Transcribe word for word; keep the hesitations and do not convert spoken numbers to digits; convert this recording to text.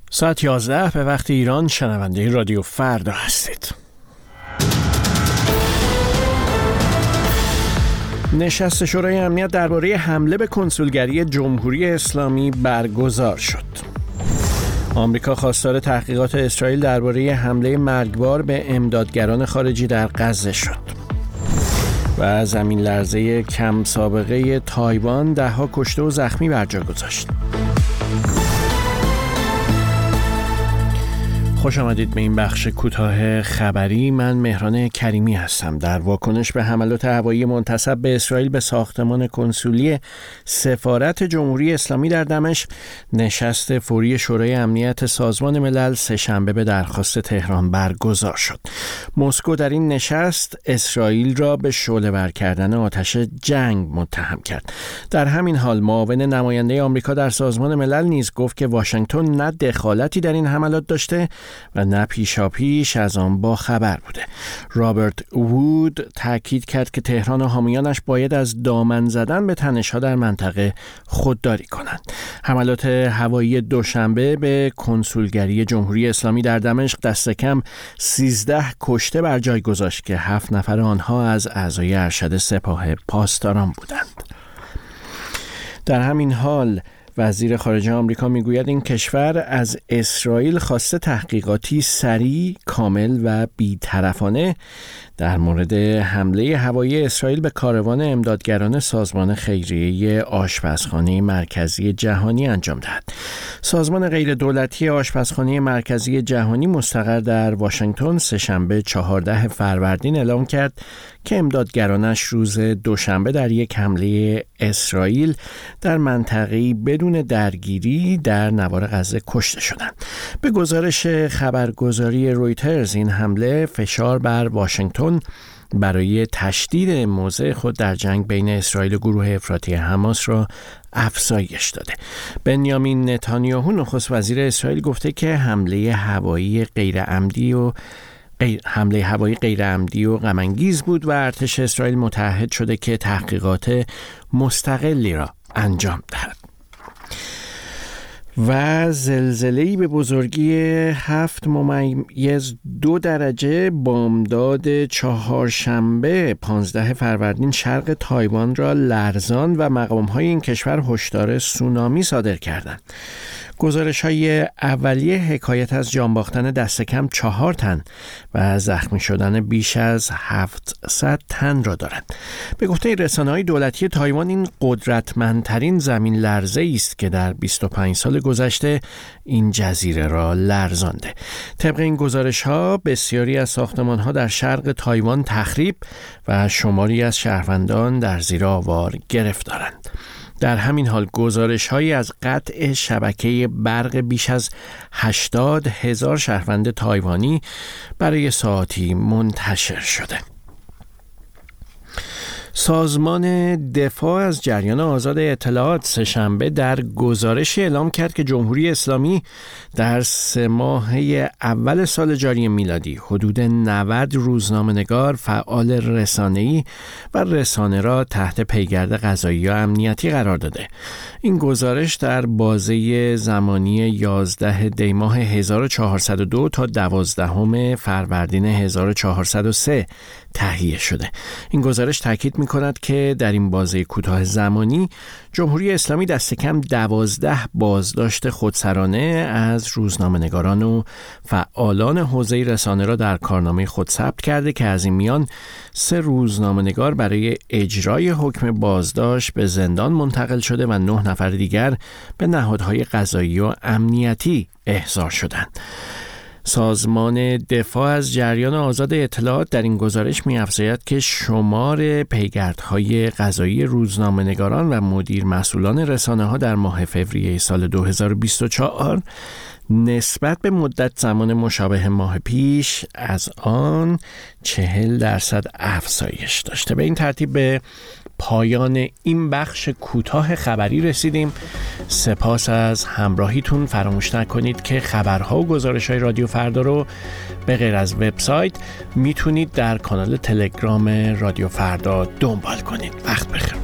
ساعت یازده به وقت ایران شنونده رادیو فردا هستید. نشست شورای امنیت درباره حمله به کنسولگری جمهوری اسلامی برگزار شد. آمریکا خواستار تحقیقات اسرائیل درباره حمله مرگبار به امدادگران خارجی در غزه شد. و زمین لرزه کم سابقه تایوان ده‌ها کشته و زخمی بر جا گذاشت. خوش آمدید به این بخش کوتاه خبری. من مهران کریمی هستم. در واکنش به حملات هوایی منتسب به اسرائیل به ساختمان کنسولی سفارت جمهوری اسلامی در دمشق، نشست فوری شورای امنیت سازمان ملل سه‌شنبه به درخواست تهران برگزار شد. مسکو در این نشست اسرائیل را به شعله‌ور کردن آتش جنگ متهم کرد. در همین حال معاون نماینده آمریکا در سازمان ملل نیز گفت که واشنگتن نه دخالتی در این حملات داشته و نه پیشاپیش از آن با خبر بوده. رابرت وود تاکید کرد که تهران و حامیانش باید از دامن زدن به تنش‌ها در منطقه خودداری کنند. حملات هوایی دوشنبه به کنسولگری جمهوری اسلامی در دمشق دست کم سیزده کشته بر جای گذاشت که هفت نفر آنها از اعضای ارشد سپاه پاسداران بودند. در همین حال وزیر خارجه آمریکا میگوید این کشور از اسرائیل خواسته تحقیقاتی سریع، کامل و بی‌طرفانه در مورد حمله هوایی اسرائیل به کاروان امدادگران سازمان خیریه آشپزخانه مرکزی جهانی انجام دهد. سازمان غیردولتی آشپزخانه مرکزی جهانی مستقر در واشنگتن سه‌شنبه چهاردهم فروردین اعلام کرد که امدادگرانش روز دوشنبه در یک حمله اسرائیل در منطقه‌ای بدون درگیری در نوار غزه کشته شدند. به گزارش خبرگزاری رویترز این حمله فشار بر واشنگتن برای تشدید موضع خود در جنگ بین اسرائیل و گروه افراطی حماس را افزایش داده. بنیامین نتانیاهو نخست وزیر اسرائیل گفته که حمله هوایی غیرعمدی و حمله هوایی غیرعمدی و غم‌انگیز بود و ارتش اسرائیل متعهد شده که تحقیقات مستقلی را انجام دهد. و زلزله‌ای به بزرگی هفت ممیز دو درجه بامداد چهارشنبه پانزده فروردین شرق تایوان را لرزاند و مقام‌های این کشور هشدار سونامی صادر کردند. گزارش‌های اولیه حکایت از جان باختن دست کم چهار تن و زخمی شدن بیش از هفتصد تن را دارند. به گفته رسانه‌های دولتی تایوان این قدرتمندترین زمین لرزه است که در بیست و پنج سال گذشته این جزیره را لرزانده. طبق این گزارش‌ها بسیاری از ساختمان‌ها در شرق تایوان تخریب و شماری از شهروندان در زیر آوار گرفتارند. در همین حال گزارش‌هایی از قطع شبکه برق بیش از هشتاد هزار شهروند تایوانی برای ساعاتی منتشر شده. سازمان دفاع از جریان آزاد اطلاعات سه‌شنبه در گزارشی اعلام کرد که جمهوری اسلامی در سه ماهه اول سال جاری میلادی حدود نود روزنامه‌نگار، فعال رسانه‌ای و رسانه را تحت پیگرد قضایی و امنیتی قرار داده. این گزارش در بازه زمانی یازده دی ماه هزار و چهارصد و دو تا دوازدهم فروردین هزار و چهارصد و سه تهیه شده. این گزارش تاکید می‌کند که در این بازه کوتاه زمانی جمهوری اسلامی دست کم دوازده بازداشت خودسرانه از روزنامه‌نگاران و فعالان حوزه رسانه را در کارنامه خود ثبت کرده که از این میان سه روزنامه‌نگار برای اجرای حکم بازداشت به زندان منتقل شده و نه نفر دیگر به نهادهای قضایی و امنیتی احضار شدند. سازمان دفاع از جریان آزاد اطلاعات در این گزارش می‌افزاید که شمار پیگردهای قضایی روزنامه‌نگاران و مدیر مسئولان رسانه‌ها در ماه فوریه سال دو هزار و بیست و چهار نسبت به مدت زمان مشابه ماه پیش از آن چهل درصد افزایش داشته. به این ترتیب به پایان این بخش کوتاه خبری رسیدیم. سپاس از همراهیتون. فراموش نکنید که خبرها و گزارش‌های رادیو فردا رو به غیر از وبسایت میتونید در کانال تلگرام رادیو فردا دنبال کنید. وقت بخیر.